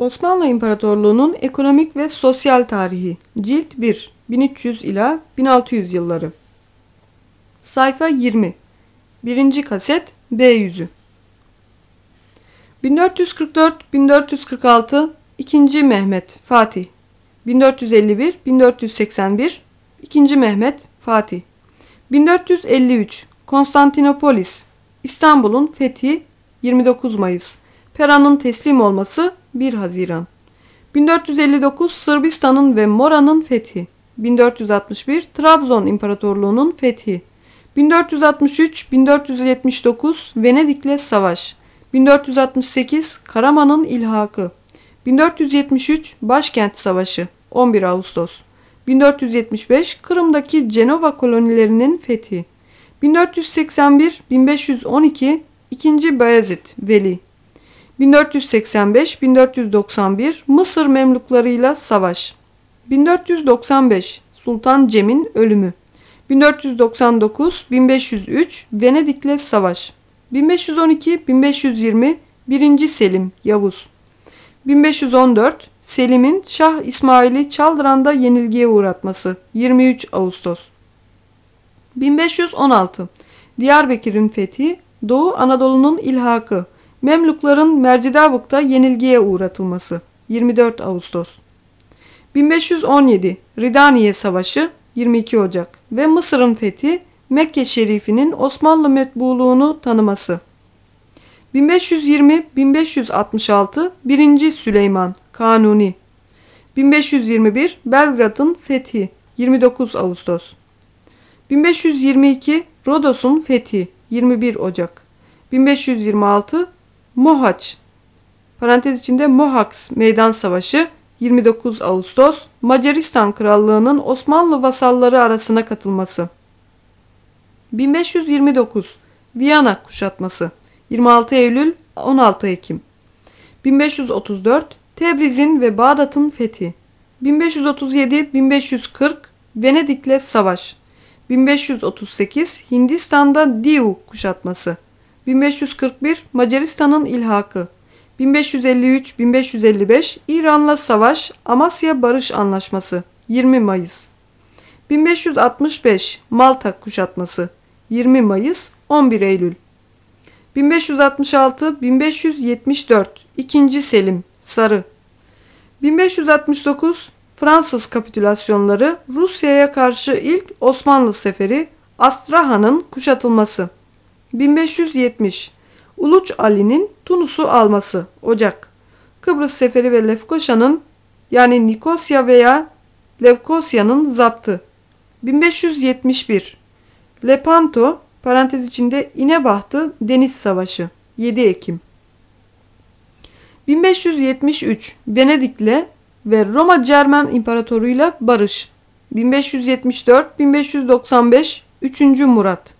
Osmanlı İmparatorluğu'nun ekonomik ve sosyal tarihi. Cilt 1. 1300 ila 1600 yılları. Sayfa 20. 1. kaset B yüzü. 1444-1446 2. Mehmet Fatih. 1451-1481 2. Mehmet Fatih. 1453 Konstantinopolis İstanbul'un fethi 29 Mayıs. Pera'nın teslim olması 1 Haziran. 1459 Sırbistan'ın ve Mora'nın fethi. 1461 Trabzon İmparatorluğu'nun fethi. 1463-1479 Venedik'le savaş. 1468 Karaman'ın ilhakı. 1473 Başkent Savaşı 11 Ağustos. 1475 Kırım'daki Cenova kolonilerinin fethi. 1481-1512 2. Bayezid Veli. 1485-1491 Mısır Memluklarıyla savaş. 1495 Sultan Cem'in ölümü. 1499-1503 Venedik'le savaş. 1512-1520 1. Selim Yavuz. 1514 Selim'in Şah İsmail'i Çaldıran'da yenilgiye uğratması 23 Ağustos. 1516 Diyarbakır'ın fethi, Doğu Anadolu'nun ilhakı, Memlukların Mercidavuk'ta yenilgiye uğratılması 24 Ağustos. 1517 Ridaniye Savaşı 22 Ocak ve Mısır'ın fethi, Mekke Şerifi'nin Osmanlı metbuluğunu tanıması. 1520-1566 1. Süleyman Kanuni. 1521 Belgrad'ın fethi 29 Ağustos. 1522 Rodos'un fethi 21 Ocak. 1526 Mohaç parantez içinde Mohacs Meydan Savaşı 29 Ağustos Macaristan Krallığı'nın Osmanlı vasalları arasına katılması. 1529 Viyana kuşatması 26 Eylül 16 Ekim. 1534 Tebriz'in ve Bağdat'ın fethi. 1537-1540 Venedik'le savaş. 1538 Hindistan'da Diu kuşatması. 1541 Macaristan'ın ilhakı. 1553-1555 İran'la savaş, Amasya Barış Anlaşması 20 Mayıs. 1565 Malta kuşatması 20 Mayıs 11 Eylül. 1566-1574 2. Selim Sarı. 1569 Fransız kapitülasyonları, Rusya'ya karşı ilk Osmanlı seferi, Astrahan'ın kuşatılması. 1570 Uluç Ali'nin Tunus'u alması Ocak. Kıbrıs seferi ve Lefkoşa'nın yani Nikosya veya Lefkosya'nın zaptı. 1571 Lepanto parantez içinde İnebahtı Deniz Savaşı 7 Ekim. 1573 Venedik'le ve Roma Cermen İmparatoru'yla barış. 1574-1595 3. Murat.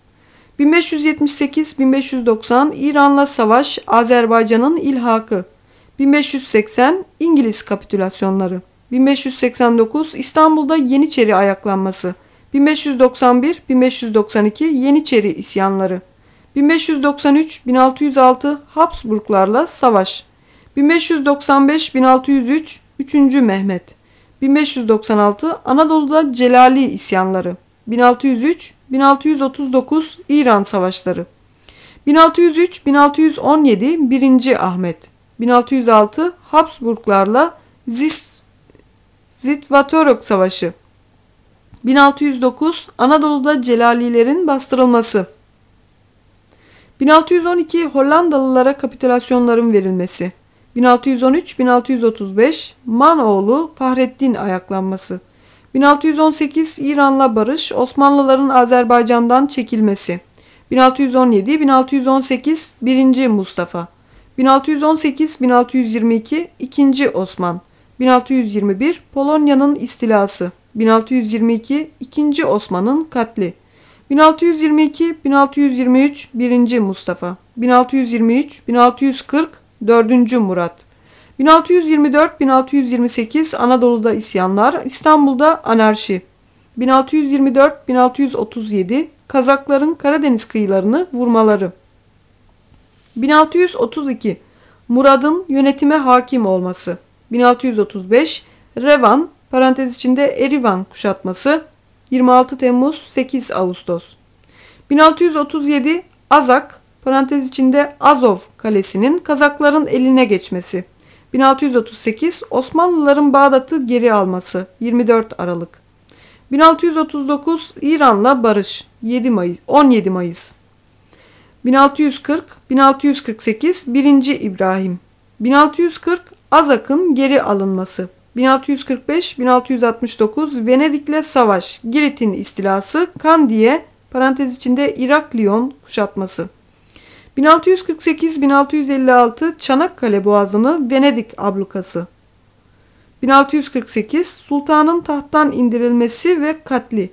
1578-1590 İran'la savaş, Azerbaycan'ın ilhakı. 1580 İngiliz kapitülasyonları. 1589 İstanbul'da Yeniçeri ayaklanması. 1591-1592 Yeniçeri isyanları. 1593-1606 Habsburglarla savaş. 1595-1603 3. Mehmet. 1596 Anadolu'da Celali isyanları. 1603-1639 İran savaşları. 1603-1617 1. Ahmet. 1606 Habsburglarla Zitvatorok Savaşı. 1609 Anadolu'da Celalilerin bastırılması. 1612 Hollandalılara kapitülasyonların verilmesi. 1613-1635 Manoğlu Fahrettin ayaklanması. 1618 İran'la barış, Osmanlıların Azerbaycan'dan çekilmesi. 1617-1618 1. Mustafa. 1618-1622 2. Osman. 1621 Polonya'nın istilası. 1622 2. Osman'ın katli. 1622-1623 1. Mustafa. 1623-1640 4. Murat. 1624-1628 Anadolu'da isyanlar, İstanbul'da anarşi. 1624-1637 Kazakların Karadeniz kıyılarını vurmaları. 1632 Murad'ın yönetime hakim olması. 1635 Revan parantez içinde Erivan kuşatması 26 Temmuz 8 Ağustos 1637 Azak parantez içinde Azov kalesinin Kazakların eline geçmesi 1638 Osmanlıların Bağdat'ı geri alması 24 Aralık 1639 İran'la barış 17 Mayıs 1640-1648 1. İbrahim 1640 Azak'ın geri alınması 1645-1669 Venedik'le savaş Girit'in istilası Kandiye parantez içinde Irak-Lyon kuşatması 1648-1656 Çanakkale Boğazı'nı Venedik ablukası 1648 Sultanın tahttan indirilmesi ve katli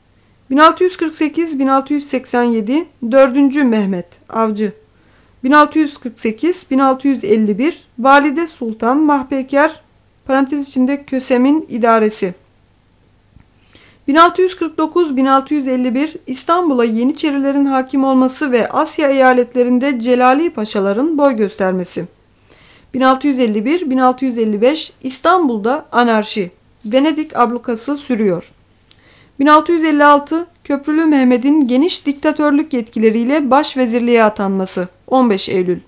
1648-1687 4. Mehmet Avcı 1648-1651 Valide Sultan Mahpeker parantez içinde Kösem'in idaresi 1649-1651 İstanbul'a Yeniçerilerin hakim olması ve Asya eyaletlerinde Celali Paşaların boy göstermesi 1651-1655 İstanbul'da anarşi Venedik ablukası sürüyor 1656 Köprülü Mehmet'in geniş diktatörlük yetkileriyle başvezirliğe atanması 15 Eylül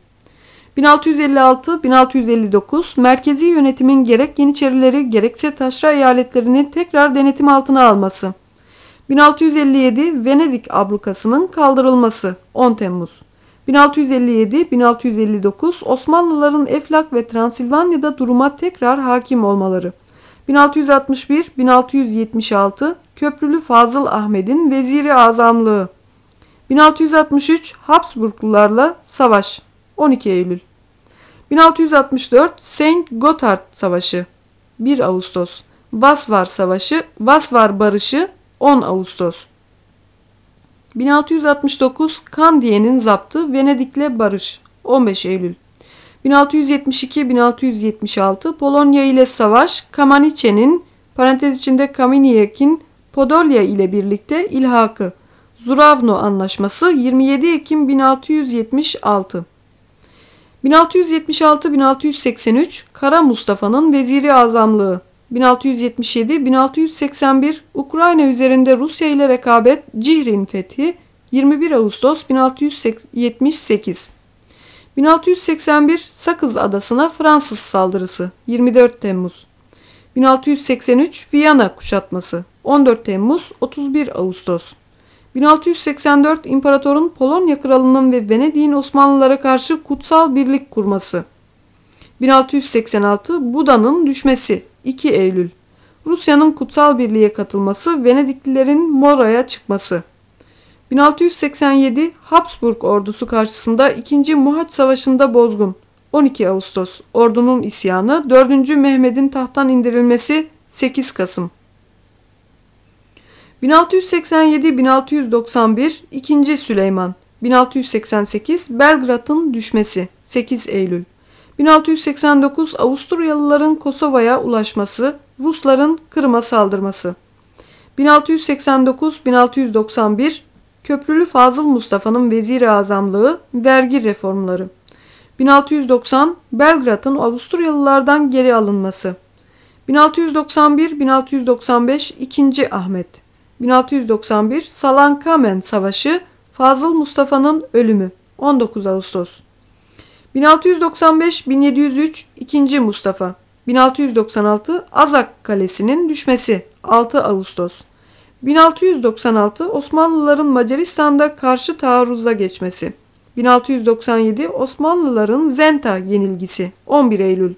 1656-1659 merkezi yönetimin gerek Yeniçerileri gerekse taşra eyaletlerini tekrar denetim altına alması 1657 Venedik ablukasının kaldırılması 10 Temmuz 1657-1659 Osmanlıların Eflak ve Transilvanya'da duruma tekrar hakim olmaları 1661-1676 Köprülü Fazıl Ahmet'in veziri azamlığı 1663 Habsburglularla savaş 12 Eylül 1664 Saint Gotthard Savaşı 1 Ağustos Vasvar Savaşı Vasvar Barışı 10 Ağustos 1669 Kandiye'nin zaptı Venedik'le barış 15 Eylül 1672-1676 Polonya ile savaş Kamaniçe'nin parantez içinde Kaminiek'in Podolya ile birlikte ilhakı Zuravno Anlaşması 27 Ekim 1676 1676-1683 Kara Mustafa'nın veziri azamlığı 1677-1681 Ukrayna üzerinde Rusya ile rekabet Cihrin fethi 21 Ağustos 1678 1681 Sakız Adası'na Fransız saldırısı 24 Temmuz 1683 Viyana kuşatması 14 Temmuz 31 Ağustos 1684 İmparatorun Polonya Kralı'nın ve Venedik'in Osmanlılara karşı kutsal birlik kurması 1686 Buda'nın düşmesi 2 Eylül Rusya'nın kutsal birliğe katılması Venediklilerin Mora'ya çıkması 1687 Habsburg ordusu karşısında 2. Muhaç Savaşı'nda bozgun 12 Ağustos ordunun isyanı 4. Mehmet'in tahttan indirilmesi 8 Kasım 1687-1691 2. Süleyman 1688 Belgrad'ın düşmesi 8 Eylül 1689 Avusturyalıların Kosova'ya ulaşması Rusların Kırım'a saldırması 1689-1691 Köprülü Fazıl Mustafa'nın vezir-i azamlığı vergi reformları 1690 Belgrad'ın Avusturyalılardan geri alınması 1691-1695 2. Ahmet 1691 Salankamen Savaşı Fazıl Mustafa'nın ölümü 19 Ağustos 1695-1703 2. Mustafa 1696 Azak Kalesi'nin düşmesi 6 Ağustos 1696 Osmanlıların Macaristan'da karşı taarruza geçmesi 1697 Osmanlıların Zenta yenilgisi 11 Eylül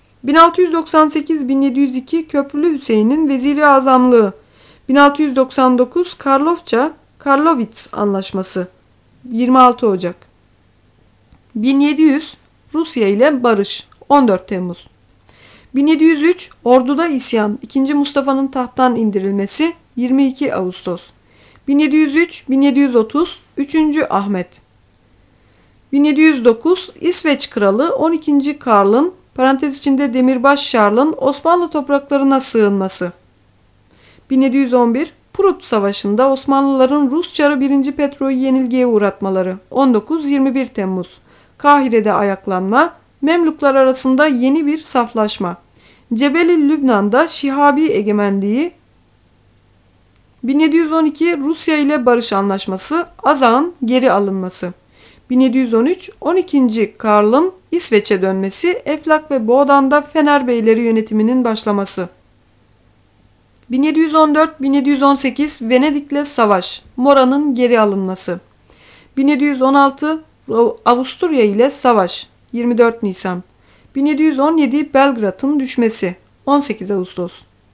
1698-1702 Köprülü Hüseyin'in veziri azamlığı 1699 Karlowitz Anlaşması 26 Ocak 1700 Rusya ile barış 14 Temmuz 1703 Ordu'da isyan 2. Mustafa'nın tahttan indirilmesi 22 Ağustos 1703-1730 3. Ahmet 1709 İsveç Kralı 12. Karl'ın parantez içinde Demirbaş Şarl'ın Osmanlı topraklarına sığınması 1711 Prut Savaşı'nda Osmanlıların Rus Çarı 1. Petro'yu yenilgiye uğratmaları 19-21 Temmuz Kahire'de ayaklanma Memluklar arasında yeni bir saflaşma Cebeli Lübnan'da Şihabi egemenliği. 1712 Rusya ile barış anlaşması, Azağ'ın geri alınması. 1713 12. Karl'ın İsveç'e dönmesi, Eflak ve Boğdan'da Fener Beyleri yönetiminin başlaması. 1714-1718 Venedik'le savaş, Mora'nın geri alınması. 1716 Avusturya ile savaş, 24 Nisan. 1717 Belgrad'ın düşmesi, 18 Ağustos.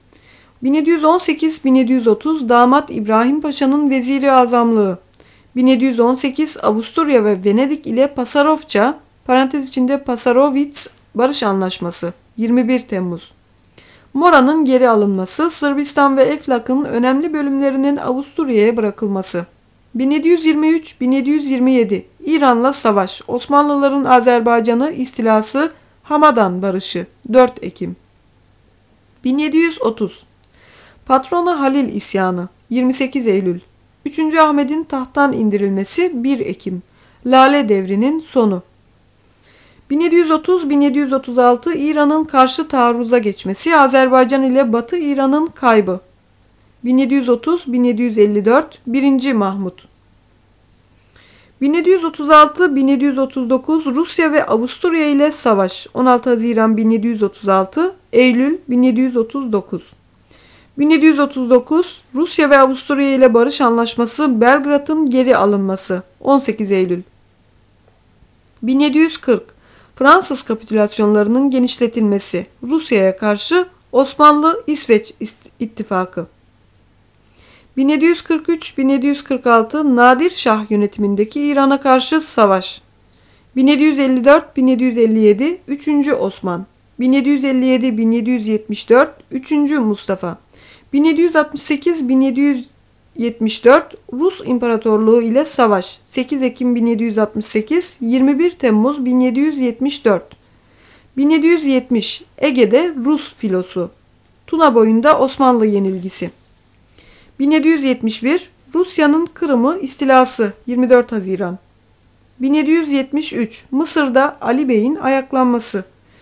1718-1730 Damat İbrahim Paşa'nın veziri azamlığı. 1718 Avusturya ve Venedik ile Pasarofça parantez içinde Pasarowitz barış anlaşması, 21 Temmuz. Mora'nın geri alınması, Sırbistan ve Eflak'ın önemli bölümlerinin Avusturya'ya bırakılması. 1723-1727 İran'la savaş, Osmanlıların Azerbaycan'ı istilası, Hamadan barışı, 4 Ekim. 1730 Patrona Halil isyanı, 28 Eylül. 3. Ahmet'in tahttan indirilmesi, 1 Ekim. Lale devrinin sonu. 1730-1736 İran'ın karşı taarruza geçmesi, Azerbaycan ile Batı İran'ın kaybı. 1730-1754 1. Mahmut. 1736-1739 Rusya ve Avusturya ile savaş, 16 Haziran 1736, Eylül 1739. 1739 Rusya ve Avusturya ile barış anlaşması, Belgrad'ın geri alınması, 18 Eylül. 1740 Fransız kapitülasyonlarının genişletilmesi, Rusya'ya karşı Osmanlı-İsveç ittifakı. 1743-1746 Nadir Şah yönetimindeki İran'a karşı savaş. 1754-1757 3. Osman. 1757-1774 3. Mustafa. 1768-1774 Rus İmparatorluğu ile savaş. 8 Ekim 1768, 21 Temmuz 1774. 1770 Ege'de Rus filosu. Tuna boyunda Osmanlı yenilgisi. 1771 Rusya'nın Kırım'ı istilası, 24 Haziran. 1773 Mısır'da Ali Bey'in ayaklanması.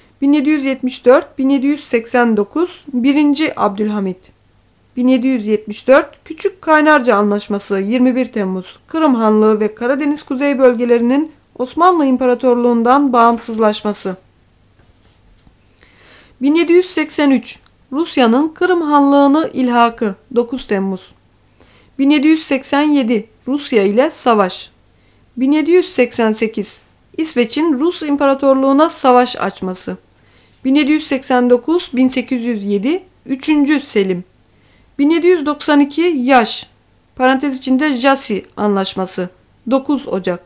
1774-1789 1. Abdülhamit. 1774 Küçük Kaynarca Anlaşması, 21 Temmuz. Kırım Hanlığı ve Karadeniz Kuzey bölgelerinin Osmanlı İmparatorluğundan bağımsızlaşması. 1783 Rusya'nın Kırım Hanlığı'nı ilhakı, 9 Temmuz. 1787 Rusya ile savaş. 1788 İsveç'in Rus İmparatorluğu'na savaş açması. 1789-1807 3. Selim. 1792 Yaş parantez içinde Jassy Anlaşması, 9 Ocak.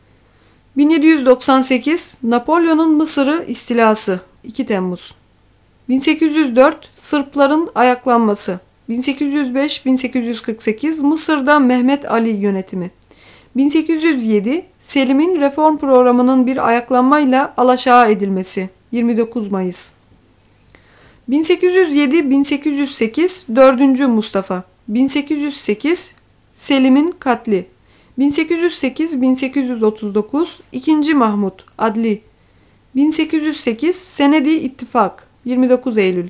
1798 Napolyon'un Mısır'ı istilası, 2 Temmuz. 1804 Sırpların ayaklanması. 1805-1848 Mısır'da Mehmet Ali yönetimi. 1807 Selim'in reform programının bir ayaklanmayla alaşağı edilmesi. 29 Mayıs. 1807-1808 4. Mustafa. 1808 Selim'in katli. 1808-1839 2. Mahmut adli. 1808 Senedi İttifak, 29 Eylül.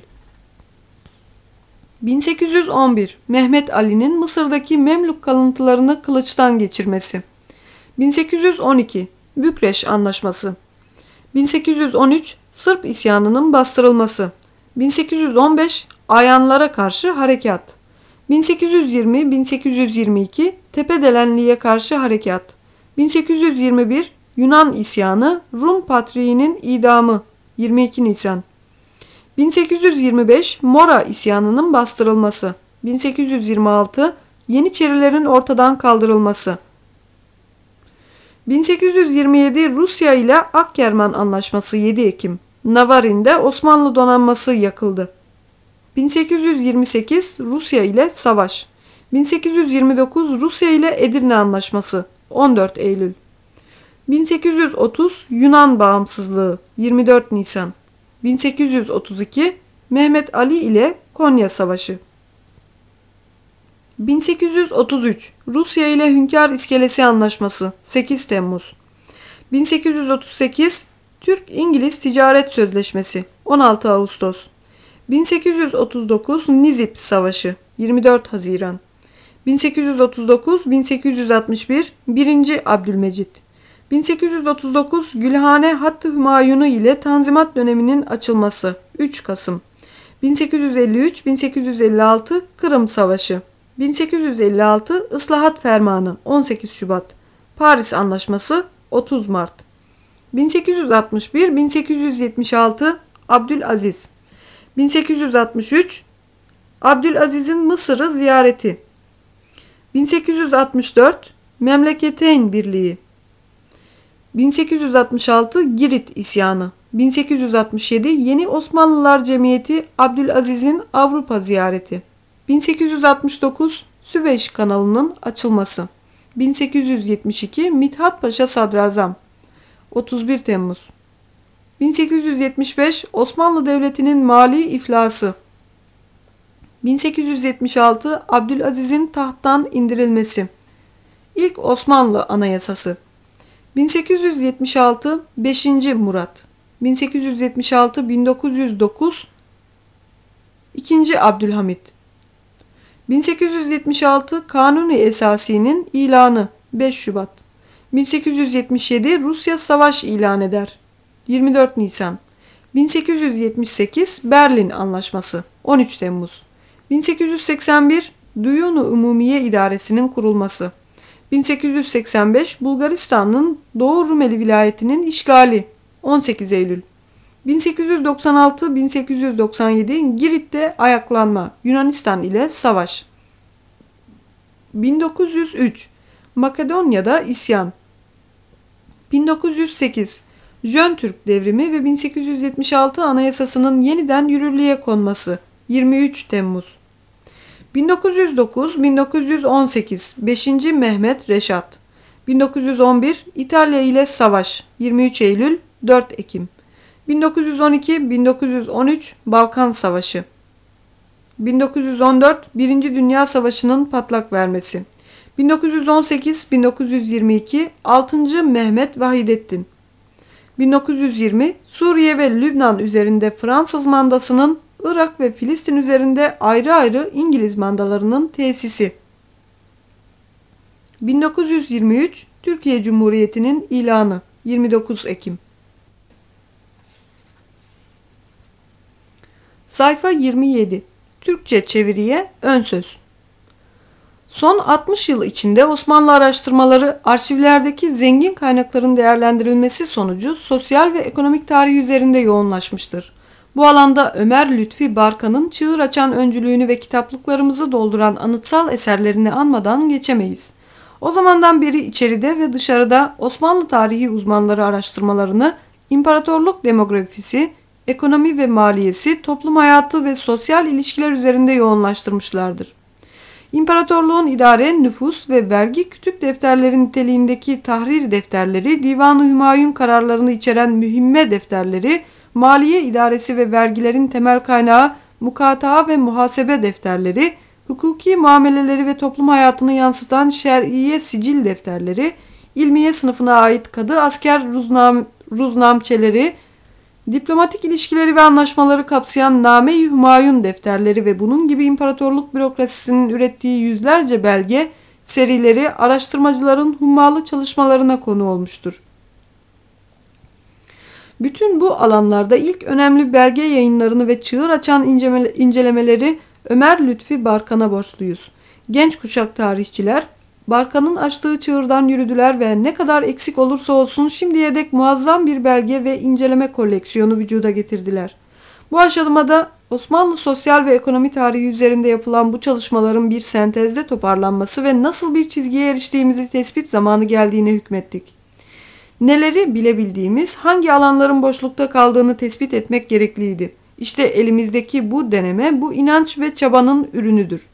1811 Mehmet Ali'nin Mısır'daki Memlük kalıntılarını kılıçtan geçirmesi. 1812 Bükreş Anlaşması. 1813 Sırp isyanının bastırılması. 1815 Ayanlara karşı harekat. 1820-1822 Tepedelenli'ye karşı harekat. 1821 Yunan isyanı, Rum patriğinin idamı, 22 Nisan. 1825 Mora isyanının bastırılması. 1826 Yeniçerilerin ortadan kaldırılması. 1827 Rusya ile Akkerman Anlaşması, 7 Ekim. Navarin'de Osmanlı donanması yakıldı. 1828 Rusya ile savaş. 1829 Rusya ile Edirne Anlaşması, 14 Eylül. 1830 Yunan bağımsızlığı, 24 Nisan. 1832 Mehmet Ali ile Konya Savaşı. 1833 Rusya ile Hünkar İskelesi Anlaşması, 8 Temmuz. 1838 Türk-İngiliz Ticaret Sözleşmesi, 16 Ağustos. 1839 Nizip Savaşı 24 Haziran 1839-1861 1. Abdülmecit 1839 Gülhane Hattı Hümayunu ile Tanzimat döneminin açılması 3 Kasım 1853-1856 Kırım Savaşı 1856 Islahat Fermanı 18 Şubat Paris Anlaşması 30 Mart 1861-1876 Abdülaziz 1863 Abdülaziz'in Mısır'ı ziyareti 1864 Memleketeyn Birliği 1866 Girit İsyanı 1867 Yeni Osmanlılar Cemiyeti Abdülaziz'in Avrupa ziyareti 1869 Süveyş kanalının açılması 1872 Mithat Paşa Sadrazam 31 Temmuz 1875 Osmanlı Devleti'nin mali iflası 1876 Abdülaziz'in tahttan indirilmesi İlk Osmanlı Anayasası 1876 5. Murat 1876-1909 2. Abdülhamit 1876 Kanuni Esasi'nin ilanı 5 Şubat 1877 Rusya savaş ilan eder 24 Nisan 1878 Berlin Anlaşması 13 Temmuz 1881 Duyunu Umumiye İdaresi'nin kurulması 1885 Bulgaristan'ın Doğu Rumeli vilayetinin işgali 18 Eylül 1896-1897 Girit'te ayaklanma Yunanistan ile savaş 1903 Makedonya'da isyan 1908 Jön Türk devrimi ve 1876 Anayasası'nın yeniden yürürlüğe konması 23 Temmuz 1909-1918 5. Mehmet Reşat 1911 İtalya ile savaş 23 Eylül 4 Ekim 1912-1913 Balkan Savaşı 1914 Birinci Dünya Savaşı'nın patlak vermesi 1918-1922 6. Mehmet Vahidettin 1920 Suriye ve Lübnan üzerinde Fransız mandasının Irak ve Filistin üzerinde ayrı ayrı İngiliz mandalarının tesisi 1923 Türkiye Cumhuriyeti'nin ilanı 29 Ekim Sayfa 27 Türkçe çeviriye ön söz Son 60 yıl içinde Osmanlı araştırmaları arşivlerdeki zengin kaynakların değerlendirilmesi sonucu sosyal ve ekonomik tarih üzerinde yoğunlaşmıştır. Bu alanda Ömer Lütfi Barkan'ın çığır açan öncülüğünü ve kitaplıklarımızı dolduran anıtsal eserlerini anmadan geçemeyiz. O zamandan beri içeride ve dışarıda Osmanlı tarihi uzmanları araştırmalarını imparatorluk demografisi, ekonomi ve maliyesi, toplum hayatı ve sosyal ilişkiler üzerinde yoğunlaştırmışlardır. İmparatorluğun idare, nüfus ve vergi kütük defterleri niteliğindeki tahrir defterleri, Divan-ı Hümayun kararlarını içeren mühimme defterleri, maliye idaresi ve vergilerin temel kaynağı mukataa ve muhasebe defterleri, hukuki muameleleri ve toplum hayatını yansıtan şer'iye sicil defterleri, ilmiye sınıfına ait kadı asker ruznamçeleri, diplomatik ilişkileri ve anlaşmaları kapsayan Name-i Hümayun defterleri ve bunun gibi imparatorluk bürokrasisinin ürettiği yüzlerce belge serileri araştırmacıların hummalı çalışmalarına konu olmuştur. Bütün bu alanlarda ilk önemli belge yayınlarını ve çığır açan incelemeleri Ömer Lütfi Barkan'a borçluyuz. Genç kuşak tarihçiler Barkan'ın açtığı çığırdan yürüdüler ve ne kadar eksik olursa olsun şimdiye dek muazzam bir belge ve inceleme koleksiyonu vücuda getirdiler. Bu aşamada Osmanlı sosyal ve ekonomi tarihi üzerinde yapılan bu çalışmaların bir sentezde toparlanması ve nasıl bir çizgiye eriştiğimizi tespit zamanı geldiğine hükmettik. Neleri bilebildiğimiz, hangi alanların boşlukta kaldığını tespit etmek gerekliydi. İşte elimizdeki bu deneme, bu inanç ve çabanın ürünüdür.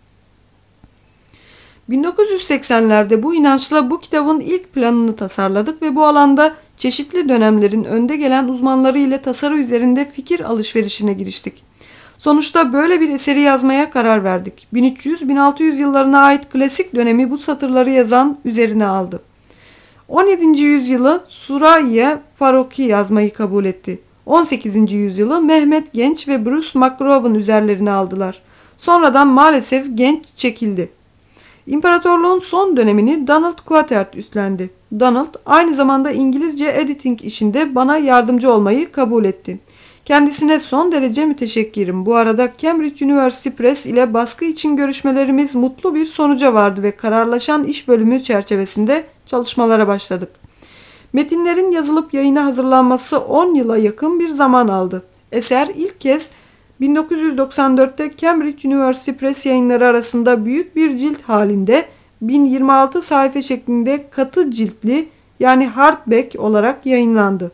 1980'lerde bu inançla bu kitabın ilk planını tasarladık ve bu alanda çeşitli dönemlerin önde gelen uzmanları ile tasarı üzerinde fikir alışverişine giriştik. Sonuçta böyle bir eseri yazmaya karar verdik. 1300-1600 yıllarına ait klasik dönemi bu satırları yazan üzerine aldı. 17. yüzyılı Suraiye Faruki yazmayı kabul etti. 18. yüzyılı Mehmet Genç ve Bruce McGowan üzerlerine aldılar. Sonradan maalesef Genç çekildi. İmparatorluğun son dönemini Donald Quatert üstlendi. Donald aynı zamanda İngilizce editing işinde bana yardımcı olmayı kabul etti. Kendisine son derece müteşekkirim. Bu arada Cambridge University Press ile baskı için görüşmelerimiz mutlu bir sonuca vardı ve kararlaşan iş bölümü çerçevesinde çalışmalara başladık. Metinlerin yazılıp yayına hazırlanması 10 yıla yakın bir zaman aldı. Eser ilk kez 1994'te Cambridge University Press yayınları arasında büyük bir cilt halinde 1026 sayfa şeklinde katı ciltli yani hardback olarak yayınlandı.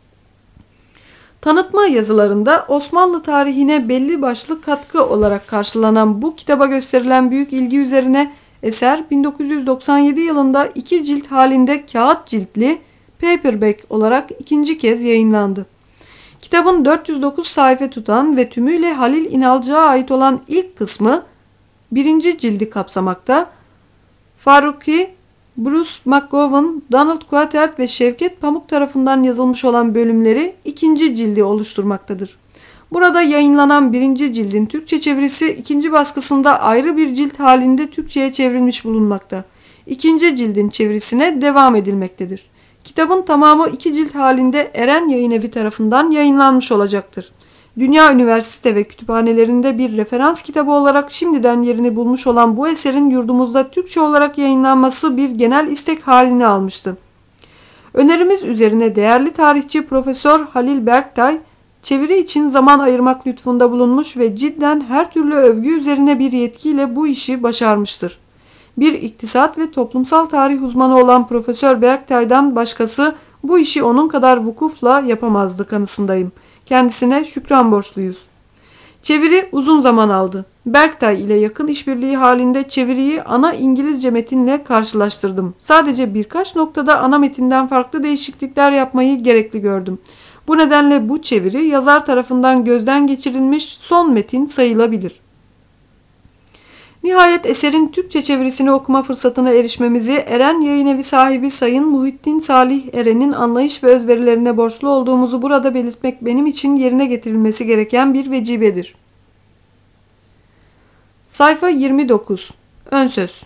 Tanıtma yazılarında Osmanlı tarihine belli başlı katkı olarak karşılanan bu kitaba gösterilen büyük ilgi üzerine eser 1997 yılında 2 cilt halinde kağıt ciltli paperback olarak ikinci kez yayınlandı. Kitabın 409 sayfa tutan ve tümüyle Halil İnalcık'a ait olan ilk kısmı 1. cildi kapsamakta. Faruki, Bruce McGowan, Donald Quatert ve Şevket Pamuk tarafından yazılmış olan bölümleri 2. cildi oluşturmaktadır. Burada yayınlanan 1. cildin Türkçe çevirisi 2. baskısında ayrı bir cilt halinde Türkçe'ye çevrilmiş bulunmakta. 2. cildin çevirisine devam edilmektedir. Kitabın tamamı 2 cilt halinde Eren Yayınevi tarafından yayınlanmış olacaktır. Dünya üniversite ve kütüphanelerinde bir referans kitabı olarak şimdiden yerini bulmuş olan bu eserin yurdumuzda Türkçe olarak yayınlanması bir genel istek halini almıştı. Önerimiz üzerine değerli tarihçi Profesör Halil Berktay, çeviri için zaman ayırmak lütfunda bulunmuş ve cidden her türlü övgü üzerine bir yetkiyle bu işi başarmıştır. Bir iktisat ve toplumsal tarih uzmanı olan Profesör Berktay'dan başkası bu işi onun kadar vukufla yapamazdı kanısındayım. Kendisine şükran borçluyuz. Çeviri uzun zaman aldı. Berktay ile yakın işbirliği halinde çeviriyi ana İngilizce metinle karşılaştırdım. Sadece birkaç noktada ana metinden farklı değişiklikler yapmayı gerekli gördüm. Bu nedenle bu çeviri yazar tarafından gözden geçirilmiş son metin sayılabilir. Nihayet eserin Türkçe çevirisini okuma fırsatına erişmemizi Eren Yayınevi sahibi Sayın Muhittin Salih Eren'in anlayış ve özverilerine borçlu olduğumuzu burada belirtmek benim için yerine getirilmesi gereken bir vecibedir. Sayfa 29. Önsöz.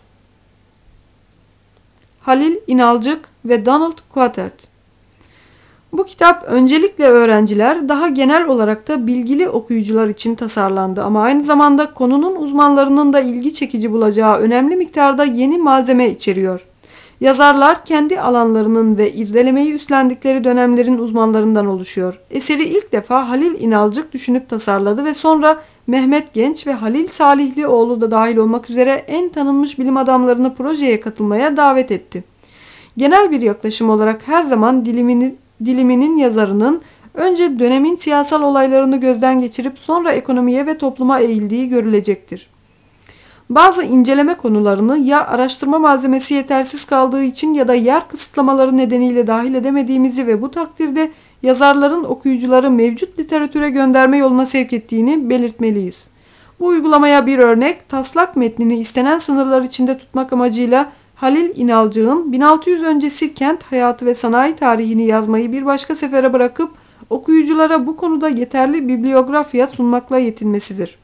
Halil İnalcık ve Donald Quatert. Bu kitap öncelikle öğrenciler, daha genel olarak da bilgili okuyucular için tasarlandı ama aynı zamanda konunun uzmanlarının da ilgi çekici bulacağı önemli miktarda yeni malzeme içeriyor. Yazarlar kendi alanlarının ve irdelemeyi üstlendikleri dönemlerin uzmanlarından oluşuyor. Eseri ilk defa Halil İnalcık düşünüp tasarladı ve sonra Mehmet Genç ve Halil Salihlioğlu da dahil olmak üzere en tanınmış bilim adamlarını projeye katılmaya davet etti. Genel bir yaklaşım olarak her zaman diliminin yazarının önce dönemin siyasal olaylarını gözden geçirip sonra ekonomiye ve topluma eğildiği görülecektir. Bazı inceleme konularını ya araştırma malzemesi yetersiz kaldığı için ya da yer kısıtlamaları nedeniyle dahil edemediğimizi ve bu takdirde yazarların okuyucuları mevcut literatüre gönderme yoluna sevk ettiğini belirtmeliyiz. Bu uygulamaya bir örnek, taslak metnini istenen sınırlar içinde tutmak amacıyla Halil İnalcık'ın 1600 öncesi kent hayatı ve sanayi tarihini yazmayı bir başka sefere bırakıp okuyuculara bu konuda yeterli bibliografya sunmakla yetinmesidir.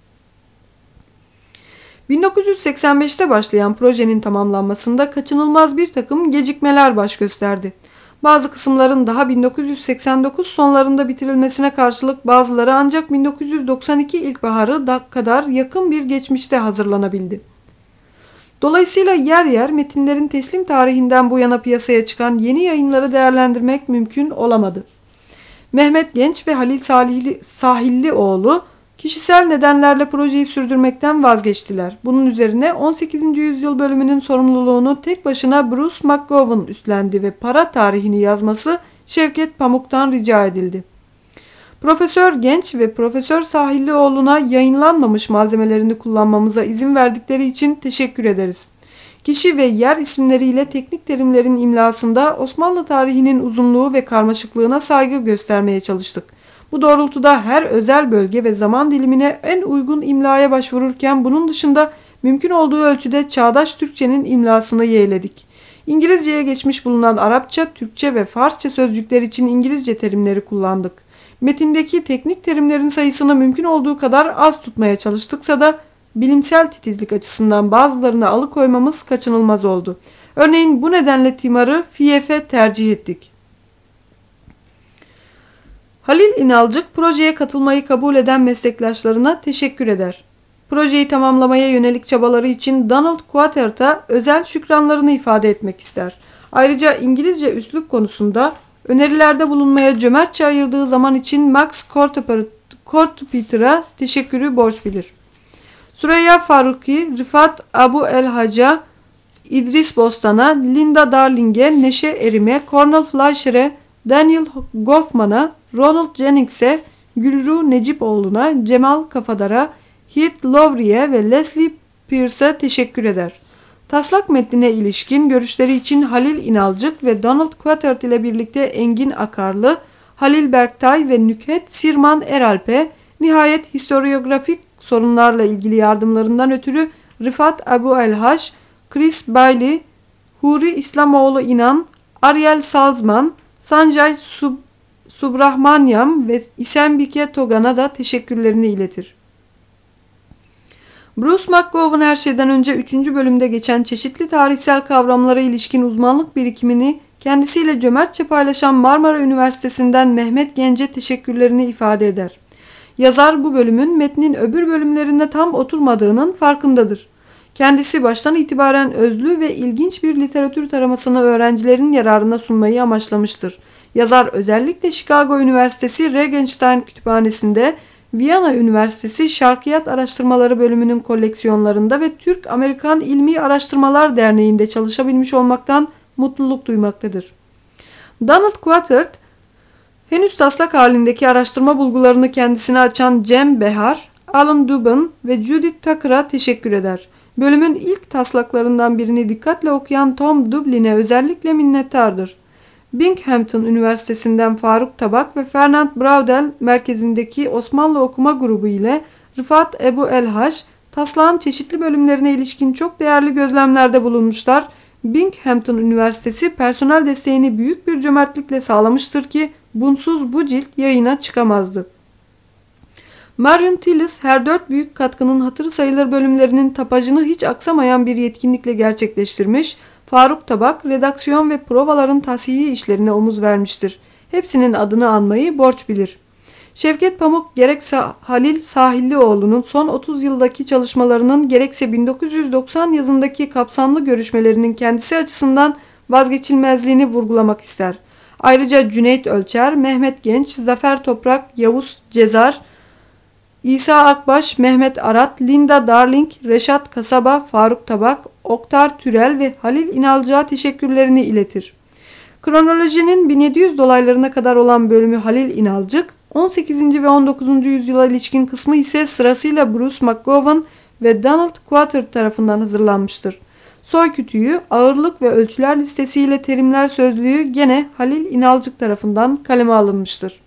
1985'te başlayan projenin tamamlanmasında kaçınılmaz bir takım gecikmeler baş gösterdi. Bazı kısımların daha 1989 sonlarında bitirilmesine karşılık bazıları ancak 1992 ilkbaharı kadar yakın bir geçmişte hazırlanabildi. Dolayısıyla yer yer metinlerin teslim tarihinden bu yana piyasaya çıkan yeni yayınları değerlendirmek mümkün olamadı. Mehmet Genç ve Halil Sahillioğlu kişisel nedenlerle projeyi sürdürmekten vazgeçtiler. Bunun üzerine 18. yüzyıl bölümünün sorumluluğunu tek başına Bruce McGowan üstlendi ve para tarihini yazması Şevket Pamuk'tan rica edildi. Profesör Genç ve Profesör Sahillioğlu'na yayınlanmamış malzemelerini kullanmamıza izin verdikleri için teşekkür ederiz. Kişi ve yer isimleriyle teknik terimlerin imlasında Osmanlı tarihinin uzunluğu ve karmaşıklığına saygı göstermeye çalıştık. Bu doğrultuda her özel bölge ve zaman dilimine en uygun imlaya başvururken bunun dışında mümkün olduğu ölçüde çağdaş Türkçenin imlasını yeğledik. İngilizceye geçmiş bulunan Arapça, Türkçe ve Farsça sözcükler için İngilizce terimleri kullandık. Metindeki teknik terimlerin sayısını mümkün olduğu kadar az tutmaya çalıştıksa da bilimsel titizlik açısından bazılarını alıkoymamız kaçınılmaz oldu. Örneğin bu nedenle timarı fiyefe tercih ettik. Halil İnalcık projeye katılmayı kabul eden meslektaşlarına teşekkür eder. Projeyi tamamlamaya yönelik çabaları için Donald Quatert'a özel şükranlarını ifade etmek ister. Ayrıca İngilizce üslup konusunda önerilerde bulunmaya cömertçe ayırdığı zaman için Max Kortepeter'a teşekkürü borç bilir. Süreyya Faruki, Rifat Abu El-Hac'a, İdris Bostan'a, Linda Darling'e, Neşe Erim'e, Cornel Fleischer'e, Daniel Goffman'a, Ronald Jennings'e, Gülru Necipoğlu'na, Cemal Kafadar'a, Heath Lowry'e ve Leslie Pierce'a teşekkür eder. Taslak metnine ilişkin görüşleri için Halil İnalcık ve Donald Quatert ile birlikte Engin Akarlı, Halil Berktay ve Nükhet Sirman Eralp'e, nihayet historiografik sorunlarla ilgili yardımlarından ötürü Rifat Abu El-Haş, Chris Bailey, Huri İslamoğlu İnan, Ariel Salzman, Sanjay Subrahmanyam ve Isembike Togan'a da teşekkürlerini iletir. Bruce McGowan her şeyden önce 3. bölümde geçen çeşitli tarihsel kavramlara ilişkin uzmanlık birikimini kendisiyle cömertçe paylaşan Marmara Üniversitesi'nden Mehmet Genç'e teşekkürlerini ifade eder. Yazar bu bölümün metnin öbür bölümlerinde tam oturmadığının farkındadır. Kendisi baştan itibaren özlü ve ilginç bir literatür taramasını öğrencilerin yararına sunmayı amaçlamıştır. Yazar özellikle Chicago Üniversitesi Regenstein Kütüphanesi'nde, Viyana Üniversitesi Şarkiyat Araştırmaları bölümünün koleksiyonlarında ve Türk-Amerikan İlmi Araştırmalar Derneği'nde çalışabilmiş olmaktan mutluluk duymaktadır. Donald Quatert, henüz taslak halindeki araştırma bulgularını kendisine açan Cem Behar, Alan Dubin ve Judith Tucker'a teşekkür eder. Bölümün ilk taslaklarından birini dikkatle okuyan Tom Dublin'e özellikle minnettardır. Binghamton Üniversitesi'nden Faruk Tabak ve Fernand Braudel merkezindeki Osmanlı Okuma Grubu ile Rifat Ebu El-Haş, taslağın çeşitli bölümlerine ilişkin çok değerli gözlemlerde bulunmuşlar. Binghamton Üniversitesi personel desteğini büyük bir cömertlikle sağlamıştır ki bunsuz bu cilt yayına çıkamazdı. Marion Tillis her 4 büyük katkının hatırı sayılır bölümlerinin tapajını hiç aksamayan bir yetkinlikle gerçekleştirmiş, Faruk Tabak redaksiyon ve provaların tasihi işlerine omuz vermiştir. Hepsinin adını anmayı borç bilir. Şevket Pamuk gerekse Halil Sahillioğlu'nun son 30 yıldaki çalışmalarının gerekse 1990 yazındaki kapsamlı görüşmelerinin kendisi açısından vazgeçilmezliğini vurgulamak ister. Ayrıca Cüneyt Ölçer, Mehmet Genç, Zafer Toprak, Yavuz Cezar, İsa Akbaş, Mehmet Arat, Linda Darling, Reşat Kasaba, Faruk Tabak, Oktar Türel ve Halil İnalcık'a teşekkürlerini iletir. Kronolojinin 1700 dolaylarına kadar olan bölümü Halil İnalcık, 18. ve 19. yüzyıla ilişkin kısmı ise sırasıyla Bruce McGowan ve Donald Quatert tarafından hazırlanmıştır. Soy kütüğü, ağırlık ve ölçüler listesiyle terimler sözlüğü gene Halil İnalcık tarafından kaleme alınmıştır.